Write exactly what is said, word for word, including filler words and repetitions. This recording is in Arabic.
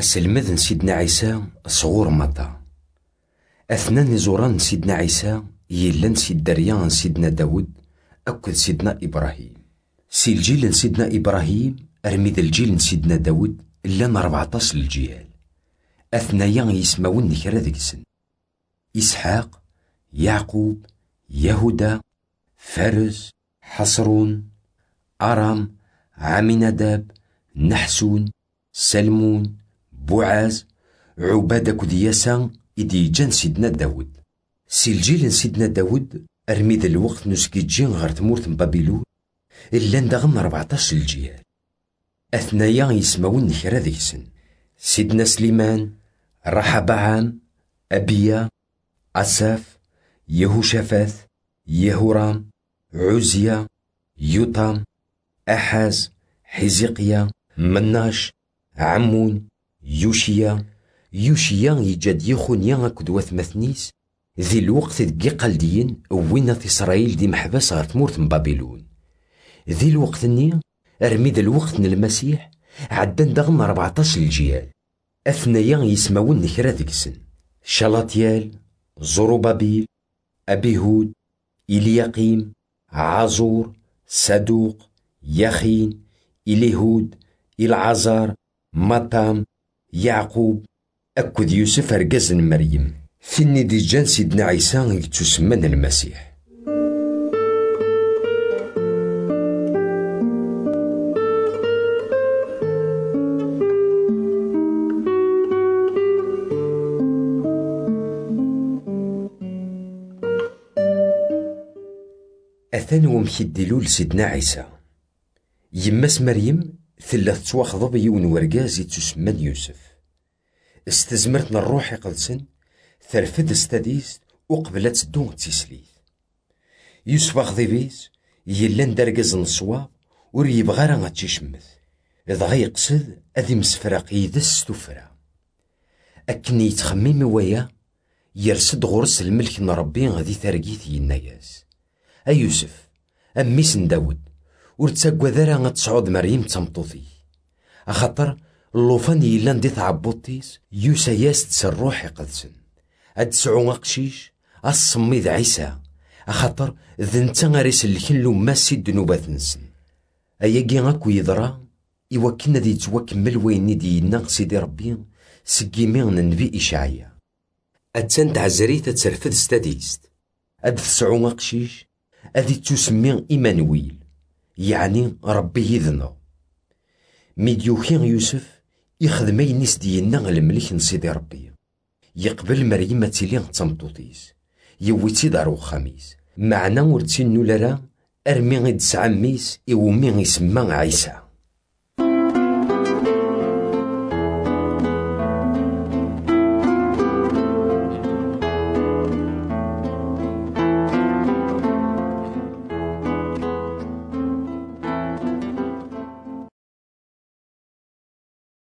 السلمذ سيدنا عيسى صغور مطا. أثنان زوران سيدنا عيسى يلان سيد دريان سيدنا داود أكد سيدنا إبراهيم. سي الجيل سيدنا إبراهيم أرميد الجيل سيدنا داود لان ربعطاش الجيال. أثنايا يسماون نكرا ذكسن: إسحاق، يعقوب، يهودا، فارس، حصرون، أرام، عميناداب، نحسون، سلمون، بوعاز، عبادة كدياسا إدي جان سيدنا داود. سي الجيل سيدنا داود أرميد الوقت نسكيجين غير تمورت بابيلون إلا ندغن ربعطاش الجيال. أثنايا يسماون نكرا ذكسن: سيدنا سليمان، رحبعام، أبيا، أساف، يهوشافاث، يهورام، عزيا، يوطام، أحاز، حزقيا، مناش، عمون، يوشيا. يوشيا يجاد يخونيا أكد وثمثنيس ذي الوقت دقي قلديين وين في إسرائيل دي محبس غير تمورت من بابلون. ذي الوقت ني أرميد الوقت من المسيح عدان دغن ربعطاش الجيال. أثنايا يسماون نكرا ذكسن: شلاطيال، زروبابيل، أبيهود، إلياقيم، عازور، صدوق، يخين، إليهود، إلعازار، مطام، يعقوب، أكد يوسف أرجزن مريم. ثني دي جان سيدنا عيسى يتسمن المسيح. أثان ومكيديلو لسيدنا عيسى. يماس مريم ثلاث تواخضب يون ورقاز يتسمن يوسف. استزمرتنا الروح يقدسن ثرفد استديست وقبلت تدون تسليث. يوسف أخذيبيس يلان درقز نصواب ور يبغى راه تيشمث إذا يقصد أذي مسفراق يدس تفرا. أكني يتخمم ويا يرسد غرس الملك نربي غادي ثرقيث يناياس: أي يوسف أميس داود ورتساقوا ذرا غتصعود مريم تمطوطي أخطر اللوفان يلان دي تعبوطيس يوسا ياس تسروح يقدسن أد سعو أقشيش أصميد عيسى أخطر ذنتا غاريس الكنلو ماسي الدنوبات نسن. أياقي غاكو يضرا إوا كنا دي تواكمل وين دي يناق سيدي ربي سقيمي ننبي إشعيا. أتسان تعزريتا تسرفد ستاديست أد تسعو أقشيش أذي تسمي إيمانويل يعني ربي يذنو. ميديوكين يوسف يخدم ينيس ديالنا الملك نسيدي ربي يقبل مريم تيلي تمطوطيس يويتي دارو خميس معنا ورتينو لرا أرمي غيد سعميس إومي يسمى عيسى.